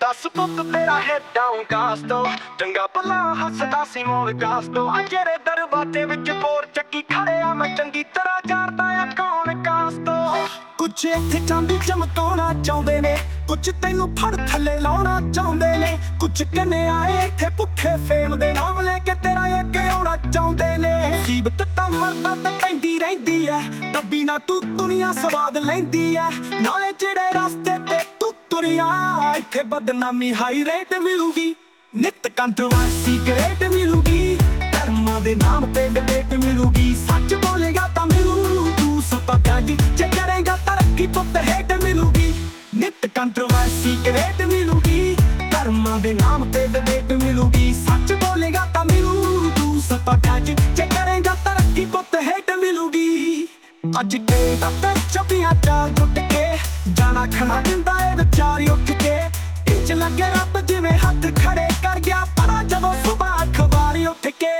ਦੱਸ ਪੁੱਤ ਤੇਰਾ ਹੈ ਡਾਊਨ ਕਾਸਟ ਤੋਂ ਚੰਗਾ ਭਲਾ ਹੱਸਦਾ ਸੀ ਮੋਲ ਕਾਸਟ ਤੋਂ ਆ ਜਿਹੜੇ ਦਰਵਾਜ਼ੇ ਵਿੱਚ ਬੋਰ ਚੱਕੀ ਖੜਿਆ ਮੈਂ ਚੰਗੀ ਤਰ੍ਹਾਂ ਜਾਣਦਾ ਆ ਕੌਣ ਕਾਸਟ ਤੋਂ ਕੁਛ ਇੱਥੇ ਚਾਂਦੀ ਚਮਕਾਉਣਾ ਚਾਹੁੰਦੇ ਨੇ ਕੁਛ ਤੈਨੂੰ ਫੜ ਥੱਲੇ ਲਾਉਣਾ ਚਾਹੁੰਦੇ ਨੇ ਕੁਛ ਕੰਨੇ ਆਏ ਇੱਥੇ ਭੁੱਖੇ ਫੇਮ ਦੇ ਨਾਮ ਲੈ ਕੇ ਤੇਰਾ ਅੱਗੇ ਆਉਣਾ ਚਾਹੁੰਦੇ ਨੇ ਮੁਸੀਬਤ ਤਾਂ ਮਰਦਾ ਤੇ ਪੈਂਦੀ ਰਹਿੰਦੀ ਐ ਦੱਬੀ ਨਾ ਤੂੰ ਦੁਨੀਆ ਸਵਾਦ ਲੈਂਦੀ ਐ ਨਾਲੇ ਜਿਹੜੇ ਰਸਤੇ ਤੇ ਤੂੰ ਤੁਰਿਆ ਇੱਥੇ ਬਦਨਾਮੀ ਹਾਈ ਰੇਟ ਮਿਲੂਗੀ ਨਿਤ ਕੰਟਰੋਵਰਸੀ ਗ੍ਰੇਟ ਮਿਲੂਗੀ ਧਰਮਾਂ ਦੇ ਨਾਮ ਤੇ ਡਿਬੇਟ ਮਿਲੂਗੀ ਸੱਚ ਬੋਲੇਗਾ ਤਾਂ ਮਿਲੂ ਤੂੰ ਸਪਾ ਜੇ ਕਰੇਗਾ ਤਰੱਕੀ ਪੁੱਤ ਹੇਟ ਮਿਲੂਗੀ ਨਿਤ ਕੰਟਰੋਵਰਸੀ ਗ੍ਰੇਟ ਮਿਲੂਗੀ ਧਰਮਾਂ ਦੇ ਨਾਮ ਤੇ ਡਿਬੇਟ ਮਿਲੂਗੀ ਸੱਚ ਬੋਲੇਗਾ ਤਾਂ ਮਿਲੂ ਤੂੰ ਸਪਾ ਜੇ ਕਰੇਗਾ ਤਰੱਕੀ ਪੁੱਤ ਹੇਟ ਮਿਲੂਗੀ ਅੱਜ ਕੇ ਤਾਂ ਚੱਪੀਆਂ ਚਾਲ ਟੁੱਟ ਕੇ ਜਾਣਾ ਖਾਣਾ ਦਿੰਦਾ ਏ ਵਿਚਾਰੀ ਉੱਠ ਕੇ ਇੰਜ ਲੱਗੇ ਰੱਬ ਜਿਵੇਂ ਹੱਥ ਖੜੇ ਕਰ ਗਿਆ ਪਰ ਜਦੋਂ ਸੁਬਾਹ ਅਖਬਾਰੀ ਉੱਠ ਕੇ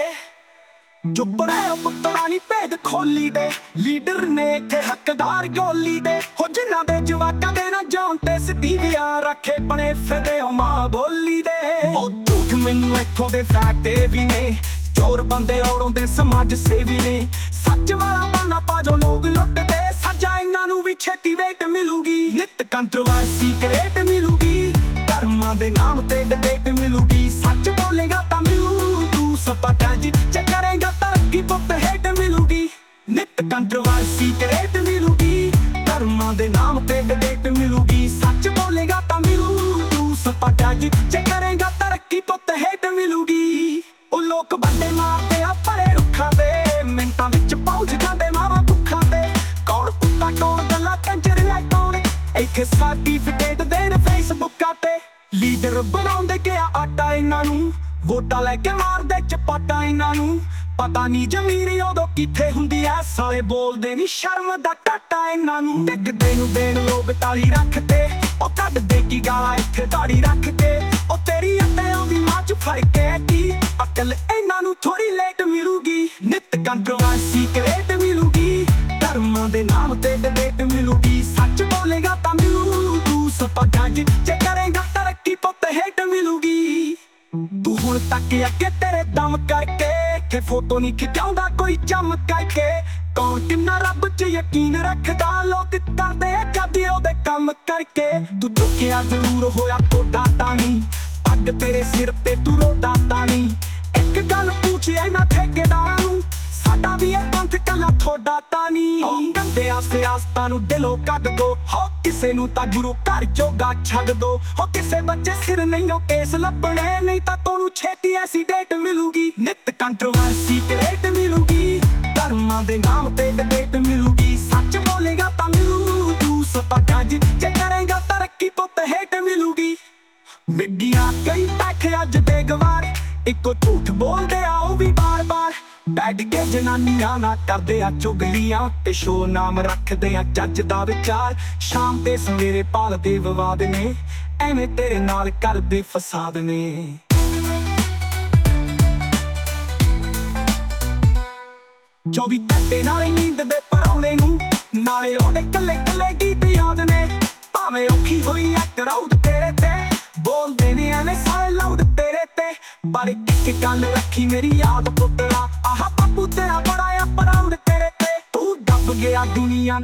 ਚੁੱਪ ਰਹਿ ਪੁੱਤਰਾਂ ਨੀ ਭੇਦ ਖੋਲੀ ਦੇ ਲੀਡਰ ਨੇ ਇੱਥੇ ਹੱਕਦਾਰ ਗੋਲੀ ਦੇ ਹੋ ਜਿਨ੍ਹਾਂ ਦੇ ਜਵਾਕਾਂ ਦੇ ਨਾ ਜਾਣ ਤੇ ਸਿੱਧੀ ਵਿਆਹ ਰੱਖੇ ਬਣੇ ਫਿਰਦੇ ਹੋ ਮਾਂ ਬੋਲੀ ਦੇ ਉਹ ਝੂਠ ਮੈਨੂੰ ਇੱਥੋਂ ਦੇ ਫੈਕਟੇ ਵੀ ਨੇ ਚੋਰ ਬੰਦੇ ਔਰੋਂ ਦੇ ਸਮਾਜ ਸੇਵੀ ਨੇ ਸੱਚ ਵਾਲਾ ਬਾਨਾ ਪਾ ਜੋ ਲੋਕ ਲੁੱਟਦੇ ਸੱਜਾ ਇਹਨਾਂ ਨੂੰ ਵੀ ਛੇਤੀ ਵੇਟ ਮਿਲੂਗੀ ਨਿਤ ਕੰਟਰੋਵਰਸੀ ਗ੍ਰੇਟ ਮਿਲੂਗੀ ਧਰਮਾਂ ਦੇ ਨਾਮ ਤੇ ਡਿਬੇਟ ਮਿਲੂਗੀ ਸੱਚ ਬੋਲੇਗਾ ਤਾਂ ਮਿਲੂ ਤੂੰ ਸਪਾ ਜੇ ਕਰੇਗਾ ਤਰੱਕੀ ਪੁੱਤ ਹੇਟ ਮਿਲੂਗੀ ਨਿਤ ਕੰਟਰੋਵਰਸੀ ਗ੍ਰੇਟ ਮਿਲੂਗੀ ਧਰਮਾਂ ਦੇ ਨਾਮ ਤੇ ਡਿਬੇਟ ਮਿਲੂਗੀ ਸੱਚ ਬੋਲੇਗਾ ਤਾਂ ਮਿਲੂ ਤੂੰ ਸਪਾ ਜੇ ਕਰੇਗਾ ਤਰੱਕੀ ਪੁੱਤ ਹੇਟ ਮਿਲੂਗੀ ਉਹ ਲੋਕ ਬੰਦੇ ਮਾਰਦੇ ਆ ਭਰੇ ਰੁੱਖਾਂ ਦੇ ਮਿੰਟਾਂ ਵਿੱਚ ਪਹੁੰਚ ਜਾਂਦੇ ਮਾਵਾਂ ਭੁੱਖਾਂ ਤੇ ਕੌਣ ਕੁੱਤਾ ਕੌਣ ਗੱਲਾਂ ਕੰਜਰੀਆਂ ਕੌਣ ਇੱਥੇ ਸਰਟੀਫਿਕੇਟ ਦੇਣ ਫੇਸਬੁੱਕਾਂ ਤੇ ਲੀਡਰ ਬਣਾਉਂਦੇ ਗਿਆ ਆਟਾ ਇਹਨਾਂ ਨੂੰ ਵੋਟਾਂ ਲੈ ਕੇ ਮਾਰਦੇ ਚਪਾਟਾ ਇਹਨਾਂ ਨੂੰ ਪਤਾ ਨਹੀਂ ਜ਼ਮੀਰੀ ਉਦੋਂ ਕਿੱਥੇ ਹੁੰਦੀ ਐ ਸਾਲੇ ਬੋਲਦੇ ਨਹੀਂ ਸ਼ਰਮ ਦਾ ਟਾਟਾ ਇਹਨਾਂ ਨੂੰ ਟਿਕਦੇ ਨੂੰ ਦੇਣ ਲੋਕ ਤਾਲੀ ਰੱਖਦੇ ਉਹ ਕੱਢਦੇ ਕੀ ਗਾਲਾਂ ਇੱਥੇ ਦਾੜੀ ਰੱਖ ਕੇ ਉਹ ਤੇਰੀ ਅਤੇ ਉਹਦੀ ਮਾਂ ਚ ਫਰਕ ਹੈ ਕੀ ਅਕਲ ਇਹਨਾਂ ਨੂੰ ਥੋੜੀ ਲੇਟ ਮਿਲੂਗੀ ਨਿਤ ਕੰਟਰੋਵਰਸੀ ਗ੍ਰੇਟ ਮਿਲੂਗੀ ਧਰਮਾਂ ਦੇ ਨਾਮ ਤੇ ਡਿਬੇਟ ਮਿਲੂਗੀ ਸੱਚ ਬੋਲੇਗਾ ਤਾਂ ਮਿਲੂ ਤੂੰ ਸਪਾ ਜੇ ਕਰੇਗਾ ਤਰੱਕੀ ਪੁੱਤ ਹੇਟ ਮਿਲੂਗੀ ਤੂੰ ਹੁਣ ਤੱਕ ਅੱਗੇ ਤੇਰੇ ਦਮ ਕਰਕੇ ਕਿ ਫੋਟੋ ਨਹੀਂ ਖਿਚਾਉਂਦਾ ਕੋਈ ਜੰਮ ਕਰਕੇ ਕੌਣ ਕਿੰਨਾ ਰੱਬ 'ਚ ਯਕੀਨ ਰੱਖਦਾ ਲੋਕ ਕਰਦੇ ਕਦੇ ਉਹਦੇ ਕੰਮ ਕਰਕੇ ਤੂੰ ਦੁਖਿਆ ਜ਼ਰੂਰ ਹੋਇਆ ਤੁਹਾਡਾ ਤਾਂ ਨਹੀਂ ਪੱਗ ਤੇਰੇ ਸਿਰ ਤੇ ਤੂੰ ਰੋਦਾ ਤਾਂ ਨਹੀਂ ਇੱਕ ਗੱਲ ਪੁੱਛ ਇਹਨਾਂ ਠੇਕੇਦਾਰਾਂ ਨੂੰ ਸਾਡਾ ਵੀ ਇਹ ਪੰਥ ਕੱਲਾ ਤੁਹਾਡਾ ਤਾਂ ਨਹੀਂ ਗੰਦੇ ਆਸਤਾਂ ਨੂੰ ਦਿਲੋਂ ਕੱਢ ਦੋ ਹੋ ਕਿਸੇ ਨੂੰ ਤਾਂ ਗੁਰੂ ਘਰ ਜੋਗਾ ਛੱਡ ਦੋ ਹੋ ਕਿਸੇ ਬੱਚੇ ਸਿਰ ਨਹੀਂ ਉਹ ਕੇਸ ਲੱਭਣੇ ਨਹੀਂ ਤਾਂ ਤੁਹਾਨੂੰ ਛੇਤੀ ਐਸੀ ਡੇਟ ਮਿਲੂਗੀ ਨਿਤ ਕੰਟਰੋਵਰਸੀ ਗ੍ਰੇਟ ਮਿਲੂਗੀ ਧਰਮਾਂ ਦੇ ਨਾਮ ਤੇ ਡਿਬੇਟ ਮਿਲੂਗੀ ਸੱਚ ਬੋਲੇਗਾ ਤਾਂ ਮਿਲੂ ਤੂੰ ਸਪਾ ਜੇ ਕਰੇਗਾ ਤਰੱਕੀ ਪੁੱਤ ਹੇਟ ਮਿਲੂਗੀ ਮਿੱਡੀਆਂ ਕਈ ਬੈਠੇ ਅੱਜ ਦੇ ਗਵਾਰ ਇੱਕੋ ਝੂਠ ਬੋਲਦੇ ਆ ਉਹ ਵੀ ਬਾਰ-ਬਾਰ ਬੈਠ ਕੇ ਜਨਾਨੀਆਂ ਨਾ ਕਰਦੇ ਆ ਚੁਗਲੀਆਂ ਤੇ ਸ਼ੋ ਨਾਮ ਰੱਖਦੇ ਆ ਜੱਜ ਦਾ ਵਿਚਾਰ ਸ਼ਾਮ ਤੇ ਸਵੇਰੇ ਪਾਲਦੇ ਵਿਵਾਦ ਨੇ ਐਵੇਂ ਤੇਰੇ ਨਾਲ ਕਰਦੇ ਫਸਾਦ ਨੇ ਚੌਵੀ ਘੰਟੇ ਨਾਲੇ ਨੀਂਦ ਦੇ ਪਰੌਣੇ ਨੂੰ ਨਾਲੇ ਉਹਦੇ ਕੱਲੇ ਕੱਲੇ ਗੀਤ ਯਾਦ ਨੇ ਭਾਵੇਂ ਔਖੀ ਹੋਈ ਐ ਕਰਾਊਡ ਤੇਰੇ ਤੇ ਬੋਲਦੇ ਨੇ ਐਵੇਂ ਸਾਰੇ ਲਾਊਡ ਤੇਰੇ ਤੇ ਪਰ ਇੱਕ ਗੱਲ ਰੱਖੀ ਮੇਰੀ ਯਾਦ ਪੁੱਤਰਾ ਆਹ ਬਾਪੂ ਤੇਰਾ ਬੜਾ ਆ ਪ੍ਰਾਊਡ ਤੇਰੇ ਤੇ ਤੂੰ ਦੱਬ ਗਿਆ ਦੁਨੀਆ